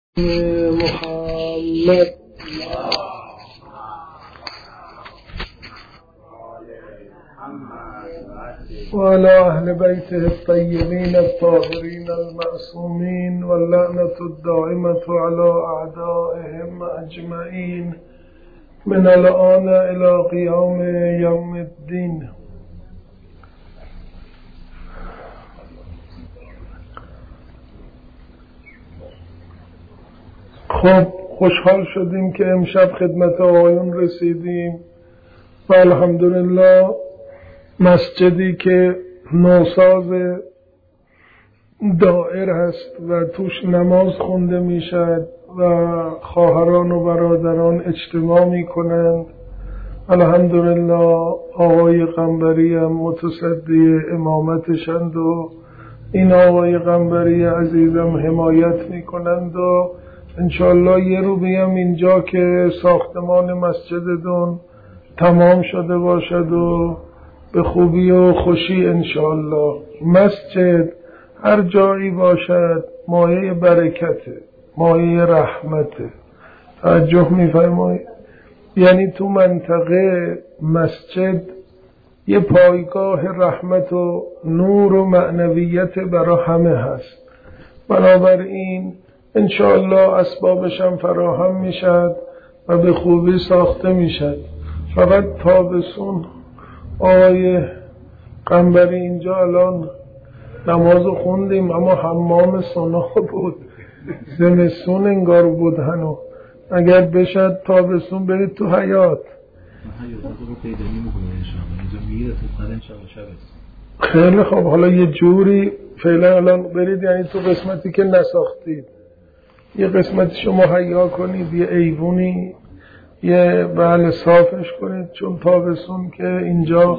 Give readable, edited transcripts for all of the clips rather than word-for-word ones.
محمد وعلى أهل بيته الطيبين الطاهرين المعصومين واللعنة الدائمة على أعدائهم أجمعين من الآن إلى قيام يوم الدين. خب خوشحال شدیم که امشب خدمت آقایون رسیدیم و الحمدلله مسجدی که نوساز دائر هست و توش نماز خونده میشد و خواهران و برادران اجتماع میکنند. الحمدلله آقای قنبری هم متصدی امامتشند و این آقای قنبری عزیزم حمایت میکنند و انشاءالله یه رو بیم اینجا که ساختمان مسجدتون تمام شده باشد و به خوبی و خوشی انشاءالله. مسجد هر جایی باشد مایه برکته، مایه رحمته. توجه میفرمایید؟ یعنی تو منطقه مسجد یه پایگاه رحمت و نور و معنویت برای همه هست. بنابراین انشاءالله اسبابش هم فراهم میشد و به خوبی ساخته میشد. فقط تابستون آقای قنبری اینجا الان نماز خوندیم اما حمام سونا بود، زمستون انگار بود هنو. اگر بشد تابستون برید تو حیات. خیلی خوب، حالا یه جوری فعلا الان برید، یعنی تو قسمتی که نساختید یه قسمتشو مهیا کنید، یه ایوونی یه بله صافش کنید، چون تابستون که اینجا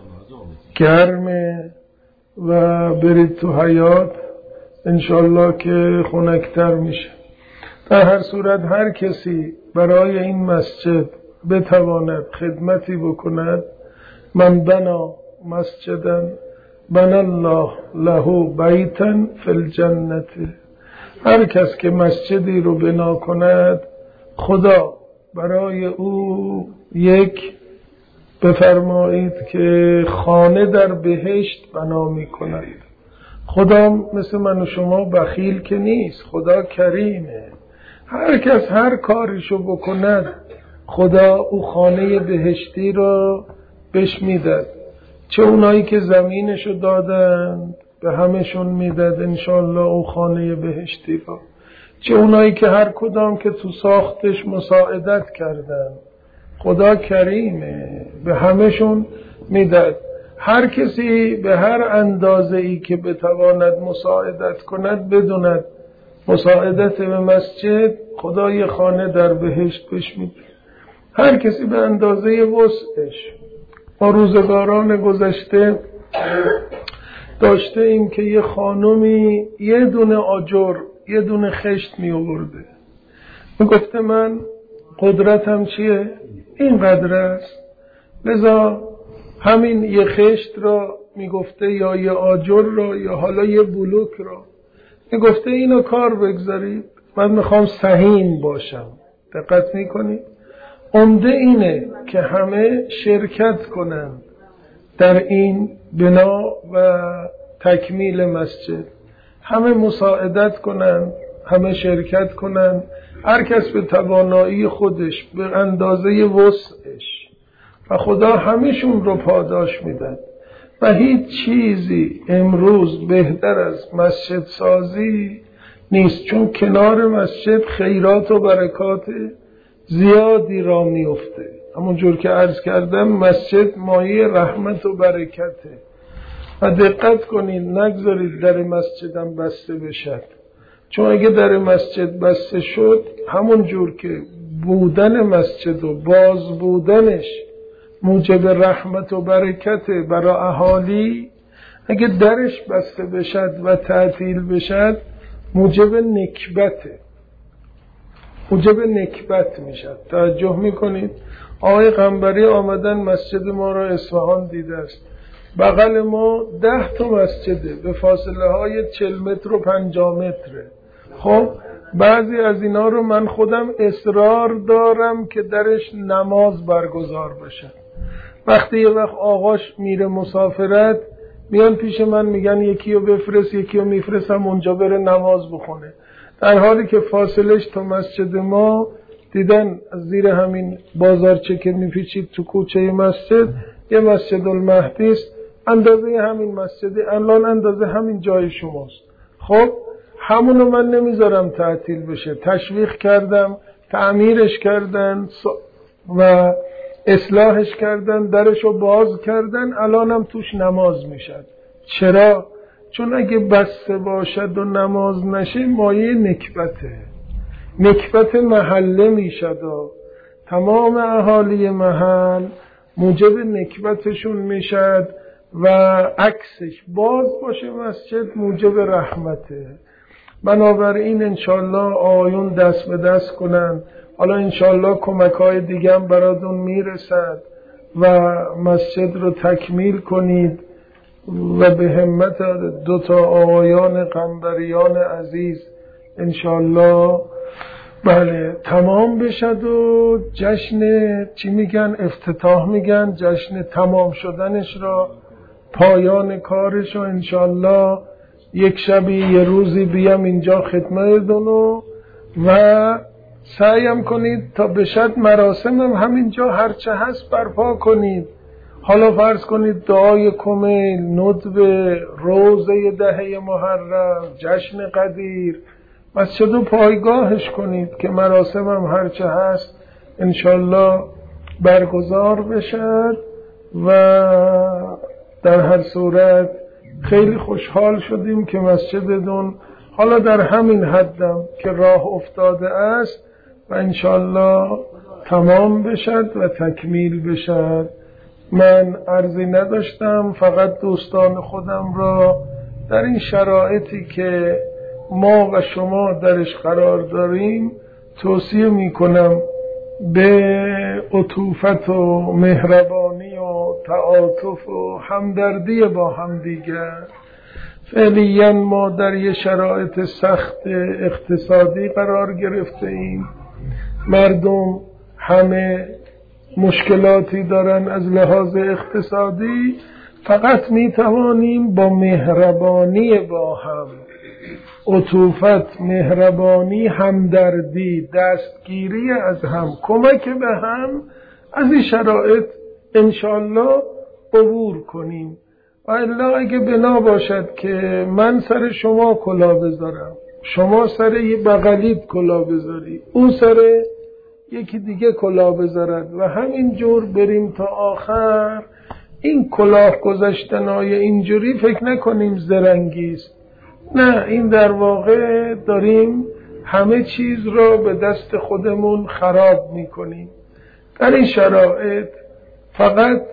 گرمه و برید تو حیات انشالله که خنکتر میشه. در هر صورت هر کسی برای این مسجد بتواند خدمتی بکند، من بنا مسجدن بنا الله له بیتا فی الجنة، هر کس که مسجدی رو بنا کند خدا برای او یک بفرمایید که خانه در بهشت بنا می کند. خدا مثل من و شما بخیل که نیست، خدا کریمه. هر کس هر کاریشو بکند خدا او خانه بهشتی رو بهش میدد. چه اونایی که زمینشو دادند به همشون میداد انشالله او خانه بهشتی رو، چه اونایی که هر کدام که تو ساختش مساعدت کردن خدا کریمه به همشون میداد. هر کسی به هر اندازه ای که بتواند مساعدت کند بدوند مساعدت به مسجد خدا یه خانه در بهشت بهش میده. هر کسی به اندازه وسعش. ما روزگاران گذشته داشته ایم که یه خانومی یه دونه آجر یه دونه خشت می آورده، می گفته من قدرتم چیه؟ اینقدر است، لذا همین یه خشت را می گفته یا یه آجر را یا حالا یه بلوک را می گفته اینو کار بگذارید، من میخوام سهیم باشم. دقت می کنید؟ عمده اینه که همه شرکت کنند در این بنا و تکمیل مسجد، همه مساعدت کنند، همه شرکت کنند، هر کس به توانایی خودش به اندازه وسعش و خدا همیشون رو پاداش میدن. و هیچ چیزی امروز بهتر از مسجد سازی نیست، چون کنار مسجد خیرات و برکات زیادی را میفته. همونجور که عرض کردم مسجد مایه رحمت و برکته و دقت کنید نگذارید در مسجدم بسته بشد، چون اگه در مسجد بسته شد همونجور که بودن مسجد و باز بودنش موجب رحمت و برکته برای اهالی، اگه درش بسته بشد و تعطیل بشد موجب نکبته، موجب نکبت میشد. توجه میکنید؟ آقای قنبری آمدن مسجد ما را اصفهان دیده است. بغل ما 10 تا مسجده به فاصله های 40 متر و 50 متره. خب بعضی از اینا رو من خودم اصرار دارم که درش نماز برگزار بشه. وقتی یه وقت آقاش میره مسافرت میان پیش من میگن یکی رو بفرست، یکی رو میفرستم اونجا بره نماز بخونه، در حالی که فاصلش تا مسجد ما دیدن از زیر همین بازارچه که میپیچید تو کوچه مسجد یه مسجد المهدی است، اندازه همین مسجد الان اندازه همین جای شماست. خب همونو من نمیذارم تعطیل بشه، تشویق کردم، تعمیرش کردن و اصلاحش کردن، درشو باز کردن، الانم توش نماز میشد. چرا؟ چون اگه بسته باشد و نماز نشه مایه نکبته، نکبت محله میشد و تمام اهالی محل موجب نکبتشون میشد و عکسش باز باشه مسجد موجب رحمته. بنابراین انشالله آیون دست به دست کنن، حالا انشالله کمک‌های دیگه هم براتون میرسد و مسجد رو تکمیل کنید و به همت دوتا آقایان قنبریان عزیز انشالله بله تمام بشد و جشن چی میگن افتتاح میگن، جشن تمام شدنش را، پایان کارش رو انشالله یک شبی یه روزی بیام اینجا خدمتتون و سعیم کنید تا بشد مراسم هم همینجا هرچه هست برپا کنید. حالا فرض کنید دعای کمیل، ندبه، روزه دهه محرم، جشن قدیر، مسجد و پایگاهش کنید که مراسم هم هرچه هست انشالله برگزار بشد. و در هر صورت خیلی خوشحال شدیم که مسجدتون حالا در همین حدم که راه افتاده است و انشالله تمام بشد و تکمیل بشد. من عرضی نداشتم، فقط دوستان خودم را در این شرایطی که ما و شما درش قرار داریم توصیه می کنم به عطوفت و مهربانی و تعاطف و همدردی با هم دیگر. فعلیاً ما در یه شرایط سخت اقتصادی قرار گرفته ایم، مردم همه مشکلاتی دارن از لحاظ اقتصادی، فقط می توانیم با مهربانی با هم، عطوفت، مهربانی، همدردی، دستگیری از هم، کمک به هم از این شرایط انشالله عبور کنیم. و الا اگه بنا باشد که من سر شما کلا بذارم، شما سر یه بغلیت کلا بذاری، اون سر یکی دیگه کلا بذارد و همین جور بریم تا آخر، این کلاه گذاشتنای اینجوری فکر نکنیم زرنگیست، نه، این در واقع داریم همه چیز را به دست خودمون خراب میکنیم. در این شرایط فقط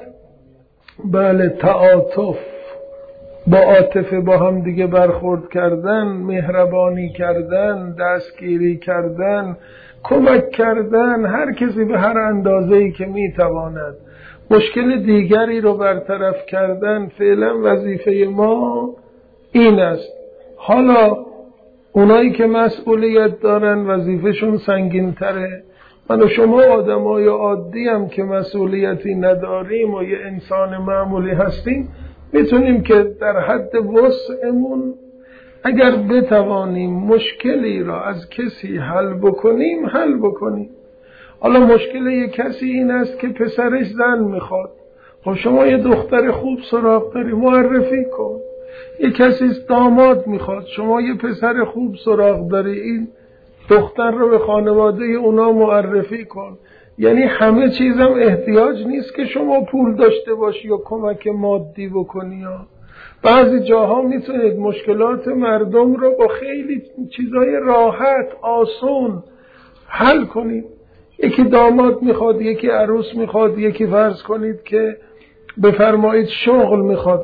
بله تعاطف، با عاطفه با هم دیگه برخورد کردن، مهربانی کردن، دستگیری کردن، کمک کردن، هر کسی به هر اندازه‌ای که میتواند مشکل دیگری رو برطرف کردن، فعلا وظیفه ما این است. حالا اونایی که مسئولیت دارن وظیفهشون سنگین تره، من و شما آدمای عادی هم که مسئولیتی نداریم و یه انسان معمولی هستیم میتونیم که در حد وسعمون اگر بتوانیم مشکلی را از کسی حل بکنیم. حالا مشکل یک کسی این است که پسرش زن میخواد، خب شما یه دختر خوب سراغ داری معرفی کن. یک کسی داماد میخواد، شما یه پسر خوب سراغ داری، این دختر رو به خانواده اونا معرفی کن. یعنی همه چیزم احتیاج نیست که شما پول داشته باشی یا کمک مادی بکنی. بعضی جاها میتونید مشکلات مردم رو با خیلی چیزای راحت آسون حل کنید. یکی داماد میخواد، یکی عروس میخواد، یکی فرض کنید که بفرمایید شغل میخواد،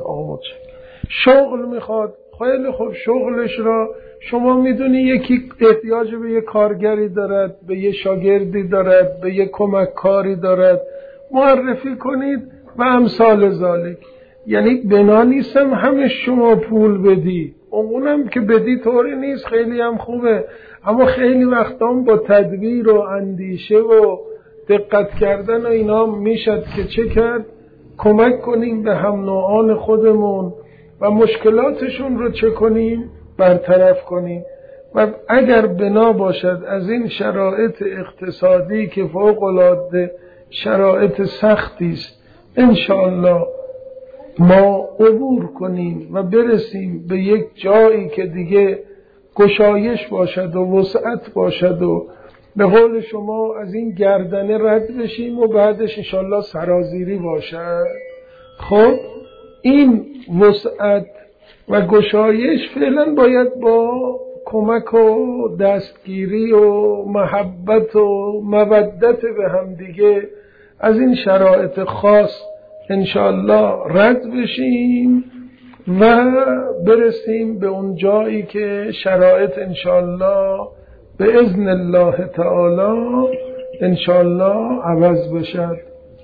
شغل میخواد، خیلی خوب، شغلش را شما میدونی یکی احتیاج به یه کارگری دارد، به یه شاگردی دارد، به یه کمک کاری دارد، معرفی کنید و امثال ذالک. یعنی بنا نیستم همه شما پول بدی، اونم که بدی طوری نیست، خیلی هم خوبه، اما خیلی وقتا با تدبیر و اندیشه و دقت کردن و اینا میشد که چه کرد، کمک کنیم به هم نوعان خودمون و مشکلاتشون رو چه کنیم، برطرف کنیم. و اگر بنا باشد از این شرایط اقتصادی که فوق العاده شرایط سختی است، انشاءالله ما عبور کنیم و برسیم به یک جایی که دیگه گشایش باشد و وسعت باشد و به قول شما از این گردنه رد بشیم و بعدش انشاءالله سرازیری باشد. خب این وسعت و گشایش فعلا باید با کمک و دستگیری و محبت و مودت به هم دیگه از این شرایط خاص انشاءالله رد بشیم و برسیم به اون جایی که شرایط انشاءالله به اذن الله تعالی انشاءالله عوض بشد.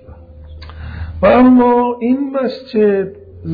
و اما این مسجد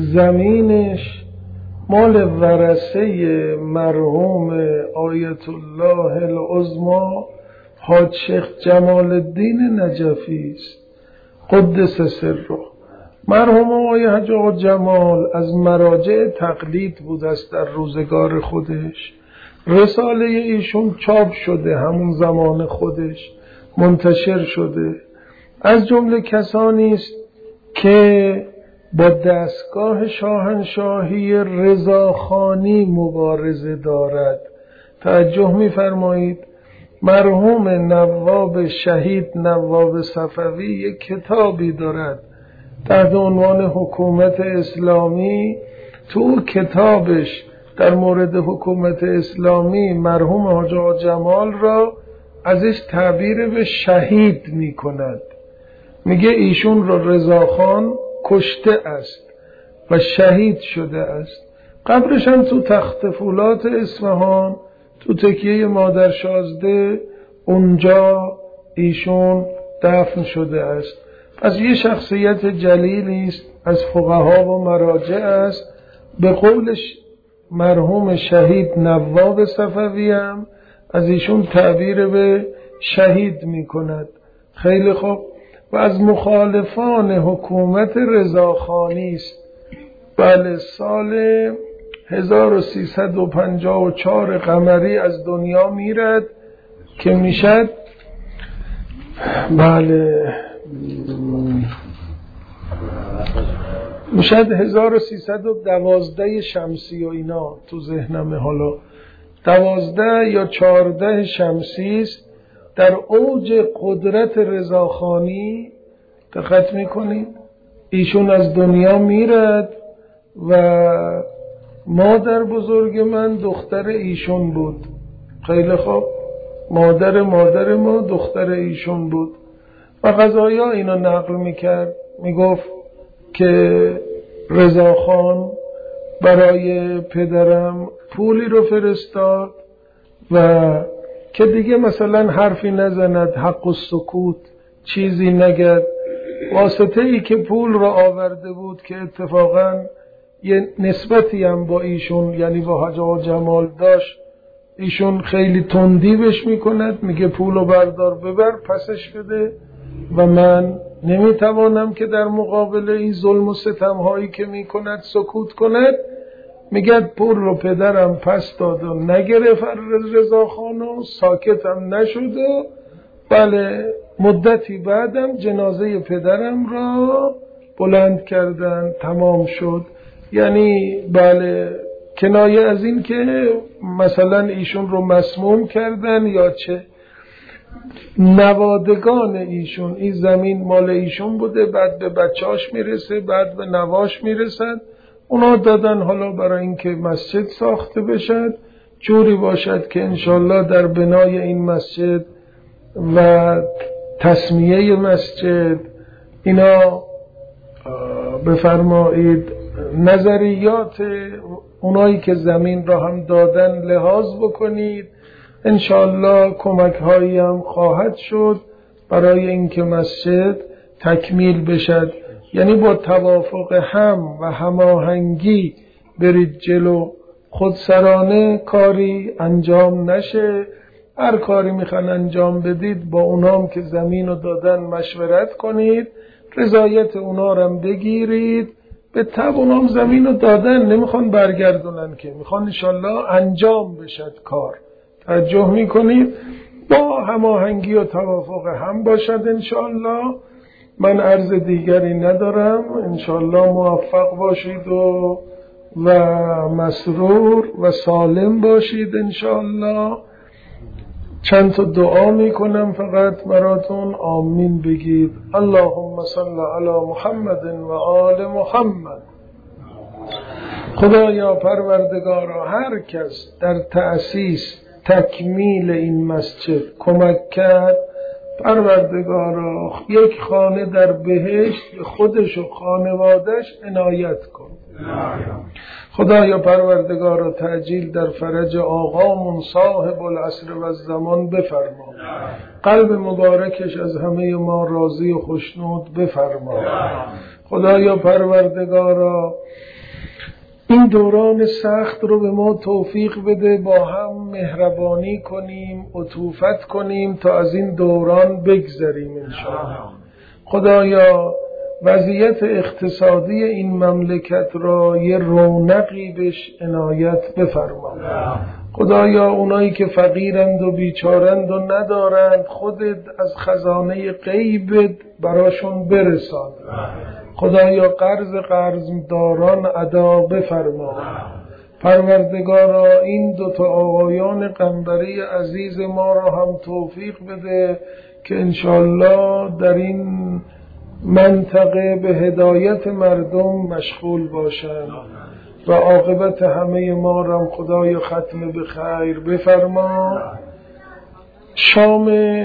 زمینش مال ورثه مرحوم آیت الله العظمی حاج شیخ جمال الدین نجفی است قدس سره. مرحوم آقای حاج آقا جمال از مراجع تقلید بود است در روزگار خودش. رساله ایشون چاپ شده، همون زمان خودش منتشر شده. از جمله کسانی است که با دستگاه شاهنشاهی رضاخانی مبارزه دارد. توجه می‌فرمایید مرحوم نواب شهید نواب صفوی یک کتابی دارد تحت عنوان حکومت اسلامی. تو کتابش در مورد حکومت اسلامی مرحوم حاج آقا جمال را ازش تعبیر به شهید می کند. میگه ایشون را رضاخان کشته است و شهید شده است. قبرش هم تو تخت فولاد اصفهان تو تکیه مادر شازده اونجا ایشون دفن شده است. پس یه شخصیت جلیلی است از فقها و مراجع است. به قولش مرحوم شهید نواب صفوی هم از ایشون تعبیر به شهید می کند. خیلی خوب. و از مخالفان حکومت رضاخانی است. بله سال 1354 قمری از دنیا میرد که میشد میشد 1312 شمسی و اینا تو ذهنمه، حالا 12 یا 14 شمسی است. در اوج قدرت رضاخانی دقت میکنید ایشون از دنیا میرد و مادر بزرگ من دختر ایشون بود. خیلی خوب. مادر ما دختر ایشون بود و قضایا اینا نقل میکرد. میگفت که رضاخان برای پدرم پولی رو فرستاد و که دیگه مثلا حرفی نزند، حق و سکوت چیزی نگرد. واسطه ای که پول را آورده بود که اتفاقا یه نسبتی هم با ایشون یعنی با حاج آقا جمال داشت، ایشون خیلی تندی بهش میکند، میگه پولو بردار ببر پسش بده و من نمیتوانم که در مقابل این ظلم و ستم هایی که میکند سکوت کند. میگه پول رو پدرم پس داد و نگرفت رضاخان و ساکتم نشد و بله مدتی بعدم جنازه پدرم را بلند کردن، تمام شد. یعنی بله کنایه از این که مثلا ایشون رو مسموم کردن یا چه. نوادگان ایشون، این زمین مال ایشون بوده، بعد به بچهاش میرسه، بعد به نواش میرسد، اونا دادن حالا برای اینکه مسجد ساخته بشد، جوری باشد که انشالله در بنای این مسجد و تسمیه مسجد اینا بفرمایید نظریات اونایی که زمین را هم دادن لحاظ بکنید. انشالله کمک هایی هم خواهد شد برای اینکه مسجد تکمیل بشد. یعنی با توافق هم و هماهنگی برید جلو، خودسرانه کاری انجام نشه. هر کاری میخوان انجام بدید با اونام که زمین رو دادن مشورت کنید، رضایت اونا رو هم بگیرید. به تب اونام زمین رو دادن، نمیخوان برگردونن که، میخوان انشالله انجام بشد کار. توجه میکنید با هماهنگی و توافق هم باشد انشالله. من عرض دیگری ندارم. انشالله موفق باشید و مسرور و سالم باشید انشالله. چند تا دعا میکنم فقط براتون، آمین بگید. اللهم صل علی محمد و آل محمد. خدایا پروردگارا هر کس در تأسیس تکمیل این مسجد کمک کرد، پروردگارا یک خانه در بهشت خودش و خانوادش عنایت کن. خدایا پروردگارا تعجیل در فرج آقامون صاحب العصر و الزمان بفرما. قلب مبارکش از همه ما راضی و خوشنود بفرما. خدایا پروردگارا این دوران سخت رو به ما توفیق بده، با هم مهربانی کنیم، عطوفت کنیم تا از این دوران بگذریم انشاءالله. خدایا وضعیت اقتصادی این مملکت را یه رونقی بهش عنایت بفرما. خدایا اونایی که فقیرند و بیچارند و ندارند، خودت از خزانه غیبت براشون برسان. خدایا قرض داران ادا بفرما. پروردگارا این دوتا آقایان قنبری عزیز ما را هم توفیق بده که انشالله در این منطقه به هدایت مردم مشغول باشند و عاقبت همه ما را خدای ختم به خیر بفرما. شام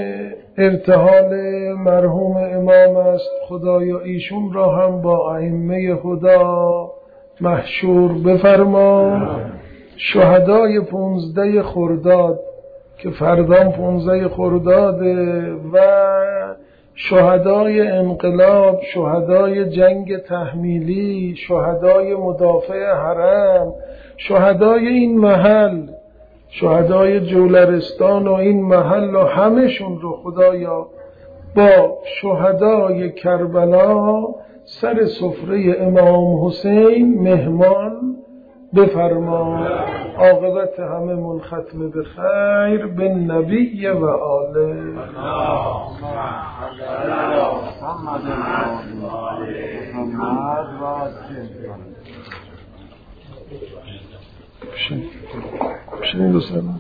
ارتحال مرحوم امام است، خدایا ایشون را هم با ائمه هدا محشور بفرما. شهدای 15 خرداد که فردا 15 خرداده و شهدای انقلاب، شهدای جنگ تحمیلی، شهدای مدافع حرم، شهدای این محل، شهدای جولرستان و این محل و همشون رو خدایا با شهدای کربلا سر سفره امام حسین مهمان بفرما. عاقبت همه من ختم به خیر به نبی و آله. بشین دوستان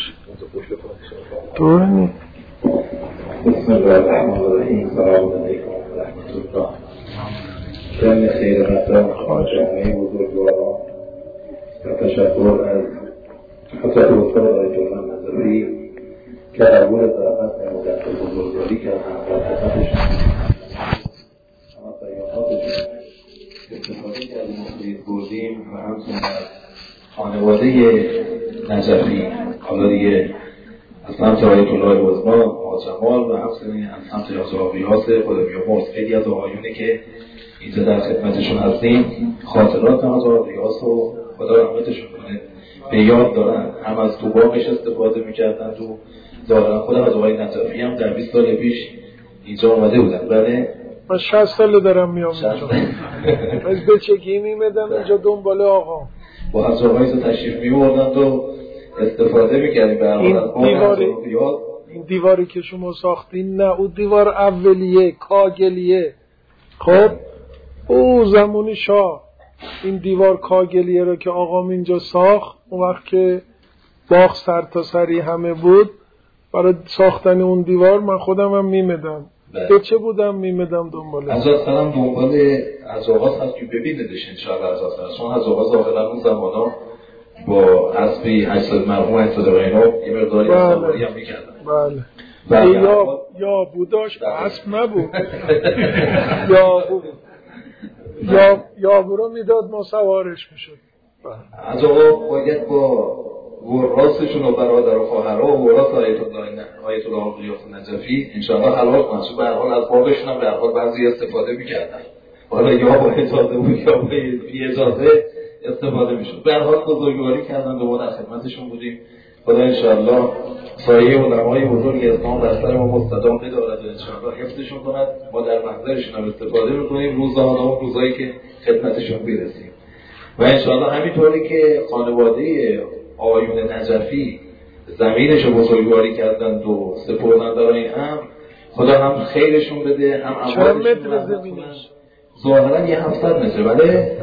طوری بسم الله الرحمن الرحیم. سلام علیکم و رحمت الله. جمع خیر مقدم جامعه بزرگواران و تشکر از حضرت استاد آیت الله نظفی که قبول دعوت نمودن و بزرگواری کردن و خدمتشون اما سیاحاتشون استفاده کردیم و خرید بردیم و همچنین از خانواده نجفی، حالا دیگه از سمت آیت الله عظما آجمال و همچنین از سمت یاسرابیاس خدا بیامرز، خیلی از آقایونه که اینجا در خدمتشون هستیم خاطرات از آقایاس و خدا رحمتشون کنه به یاد دارن. هم از تو باقش استفاده میکردن و دارن. خودم از آقای نجفی هم در 20 سال پیش اینجا آمده بودن. بله من 60 سال دارم میام اینجا. از بچگی میمدم اینجا دنبال آقا با از آقاییسو تشریف میوردند و استفاده میکردیم. به این دیواری که شما ساختین نه، اون دیوار اولیه کاگلیه. خب او زمانی شاه این دیوار کاگلیه رو که آقام اینجا ساخت، اون وقت که باغ سر تا سری همه بود، برای ساختن اون دیوار من خودم هم میمدم. بچه بودم میمدم دنبال از آسانم دنبال از آغاز هست که ببیندش انشاءالله. از آسان چون از آغاز آخران اون زمان ها با حسبی 80 مرحوم 80 غینا یه مقداری استعماری هم میکردن. بله یا بوداش اسب نبود یا برو میداد ما سوارش میشد. از آقا باید با وراثشون و برادر و خواهرها و وراث آیت الله غیاث نجفی انشاءالله حلال کنن. چون به هر حال از باغشون هم به هر حال بعضی استفاده میکردن، حالا یا با اجازه بود یا بی اجازه استفاده میشد. به هر حال بزرگواری کردن و ما در خدمتشون بودیم خدا انشاءالله سایه علمای بزرگ اسلام بر سر ما مستدام بدارد و انشاءالله حفظشون کند. ما در محضرشون هم استفاده میکنیم روزها روزایی که خدمتشون برسیم و انشاءالله همینطوری که خانواده آقایون نجفی زمینش رو بزرگواری کردند و سپردن برای این امر، خدا هم خیرشون بده هم اموالشون رو رحمت کنند. ظاهرا یه 700 متر بله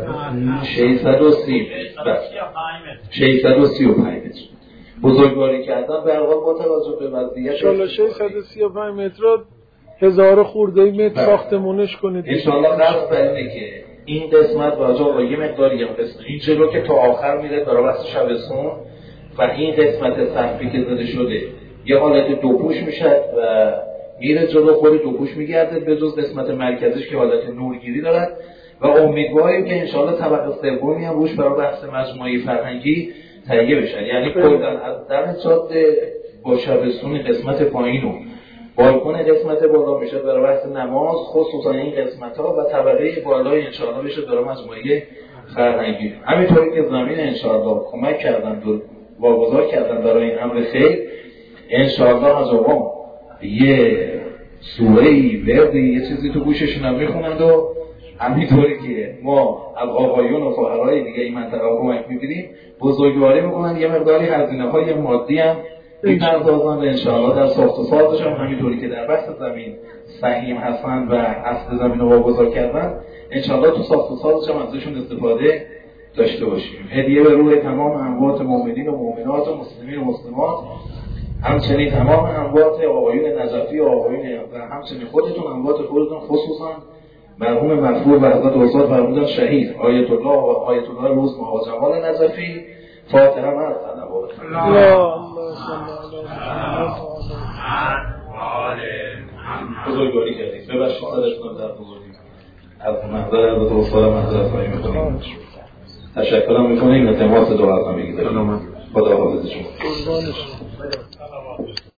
635 متر بزرگواری کردن به حال با توجه به وضعیت 635 متر 1000 خورده متر ساختمونش کنید انشاءالله. قصد بر اینه که این قسمت واجب با یه مقداری هم قسمت این جلو که تا آخر میره برای وقت شبستون و این قسمت سقفی که زده شده یه حالت دوپوش میشه و میره جلو خود دوپوش میگرده به جز قسمت مرکزش که حالت نورگیری دارد و امیدواریم که انشاءالله طبقه سومی هم روش برای بحث مجموعه فرهنگی تهیه بشن. یعنی کلا از در جاده با شبستون قسمت پایین و بالکن قسمت بالا میشه برای بحث نماز، خصوصا این قسمت ها و طبقه بالای انشاءالله بشه برای مجموعه فرهنگی. همینطوری که زمین انشاءالله کمک کردن و واگذار کردن برای این امر خیر، انشاءالله از آقا یه سوره‌ای وردی یه چیزی تو گوششون هم میخونند و همینطوری که ما از آقایون و فقرای دیگه این منطقه کمک می‌گیریم بزرگواری میکنن یه مقداری هزینه‌های مادی هم می‌پردازن و انشاءالله در ساخت و سازش هم همینطوری که در بحث زمین سهیم هستن و اصل زمین رو واگذار کردن انشاءالله تو ساخت و سازش هم ازشون استفاده داشته باشیم. هدیه به روح تمام اموات مؤمنین و مؤمنات و مسلمین و مسلمات، همچنین تمام اموات آقایون نجفی و آقایون و همچنین خودتون اموات خودتون، خصوصا مرحوم مرفوع و حضرت استاد فرمودن شهید آیت الله و آیت الله روز و جمال نجفی. فاتحه مع الصلوات. بزرگواری کردید. ببخشید صداتون در بزرگی از محضر حضرت استاد محضر خواهی میکنیم. تشکرم میکنیم. تماس دو عرض میگیریم. خدا حافظ شما.